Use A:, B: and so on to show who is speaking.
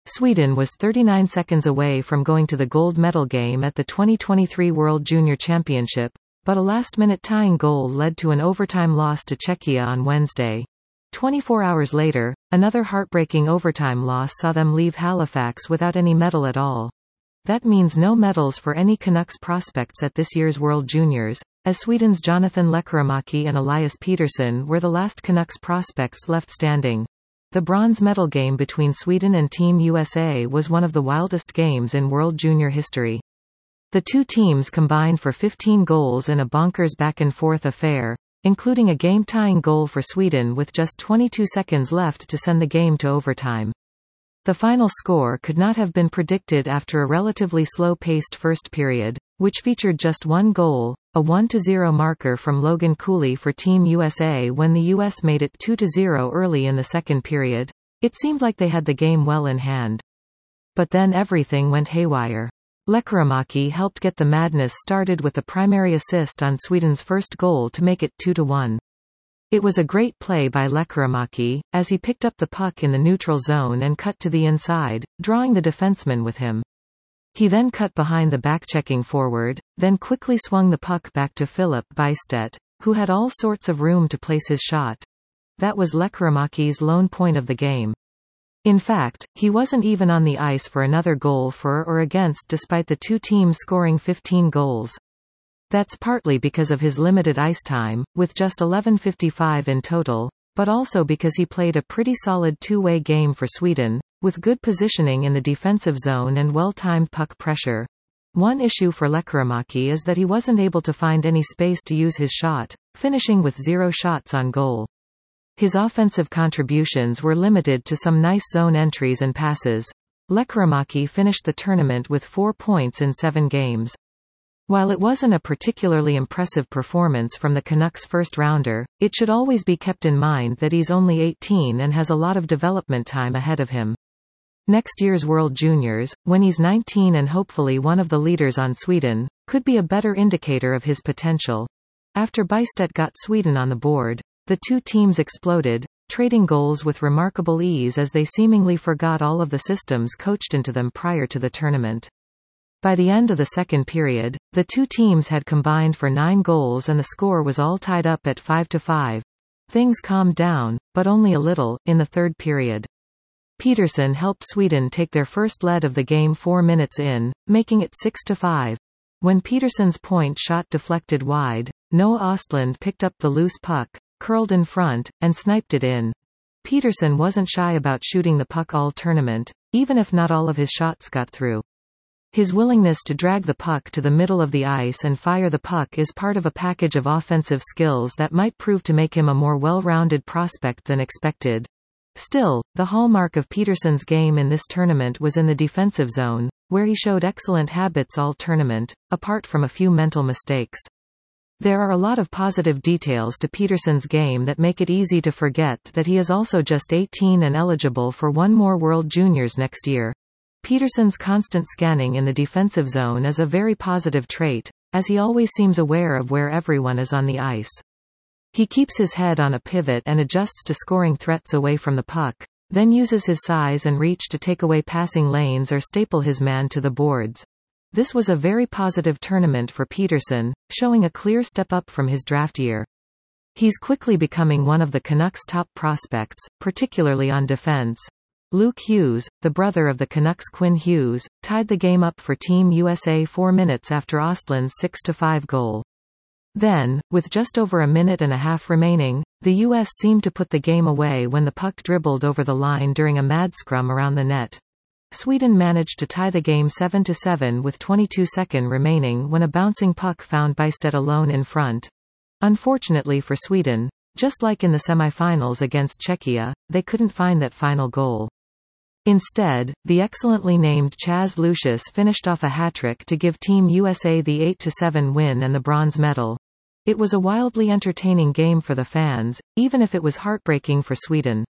A: Sweden was 39 seconds away from going to the gold medal game at the 2023 World Junior Championship, but a last-minute tying goal led to an overtime loss to Czechia on Wednesday. 24 hours later, another heartbreaking overtime loss saw them leave Halifax without any medal at all. That means no medals for any Canucks prospects at this year's World Juniors, as Sweden's Jonathan Lekkerimäki and Elias Pettersson were the last Canucks prospects left standing. The bronze medal game between Sweden and Team USA was one of the wildest games in World Junior history. The two teams combined for 15 goals in a bonkers back-and-forth affair, including a game-tying goal for Sweden with just 22 seconds left to send the game to overtime. The final score could not have been predicted after a relatively slow-paced first period, which featured just one goal, a 1-0 marker from Logan Cooley for Team USA when the US made it 2-0 early in the second period. It seemed like they had the game well in hand. But then everything went haywire. Lekkerimäki helped get the madness started with the primary assist on Sweden's first goal to make it 2-1. It was a great play by Lekkerimäki, as he picked up the puck in the neutral zone and cut to the inside, drawing the defenseman with him. He then cut behind the back-checking forward, then quickly swung the puck back to Filip Bystedt, who had all sorts of room to place his shot. That was Lekkerimäki's lone point of the game. In fact, he wasn't even on the ice for another goal for or against despite the two teams scoring 15 goals. That's partly because of his limited ice time, with just 11:55 in total, but also because he played a pretty solid two-way game for Sweden, with good positioning in the defensive zone and well-timed puck pressure. One issue for Lekkerimäki is that he wasn't able to find any space to use his shot, finishing with 0 shots on goal. His offensive contributions were limited to some nice zone entries and passes. Lekkerimäki finished the tournament with 4 points in 7 games. While it wasn't a particularly impressive performance from the Canucks' first-rounder, it should always be kept in mind that he's only 18 and has a lot of development time ahead of him. Next year's World Juniors, when he's 19 and hopefully one of the leaders on Sweden, could be a better indicator of his potential. After Bystedt got Sweden on the board, the two teams exploded, trading goals with remarkable ease as they seemingly forgot all of the systems coached into them prior to the tournament. By the end of the second period, the two teams had combined for 9 goals and the score was all tied up at 5-5. Things calmed down, but only a little, in the third period. Pettersson helped Sweden take their first lead of the game 4 minutes in, making it 6-5. When Pettersson's point shot deflected wide, Noah Ostlund picked up the loose puck, curled in front, and sniped it in. Pettersson wasn't shy about shooting the puck all tournament, even if not all of his shots got through. His willingness to drag the puck to the middle of the ice and fire the puck is part of a package of offensive skills that might prove to make him a more well-rounded prospect than expected. Still, the hallmark of Pettersson's game in this tournament was in the defensive zone, where he showed excellent habits all tournament, apart from a few mental mistakes. There are a lot of positive details to Pettersson's game that make it easy to forget that he is also just 18 and eligible for one more World Juniors next year. Pettersson's constant scanning in the defensive zone is a very positive trait, as he always seems aware of where everyone is on the ice. He keeps his head on a pivot and adjusts to scoring threats away from the puck, then uses his size and reach to take away passing lanes or staple his man to the boards. This was a very positive tournament for Pettersson, showing a clear step up from his draft year. He's quickly becoming one of the Canucks' top prospects, particularly on defense. Luke Hughes, the brother of the Canucks' Quinn Hughes, tied the game up for Team USA 4 minutes after Ostlund's 6-5 goal. Then, with just over a minute and a half remaining, the US seemed to put the game away when the puck dribbled over the line during a mad scrum around the net. Sweden managed to tie the game 7-7 with 22 seconds remaining when a bouncing puck found Bystedt alone in front. Unfortunately for Sweden, just like in the semifinals against Czechia, they couldn't find that final goal. Instead, the excellently named Chaz Lucius finished off a hat-trick to give Team USA the 8-7 win and the bronze medal. It was a wildly entertaining game for the fans, even if it was heartbreaking for Sweden.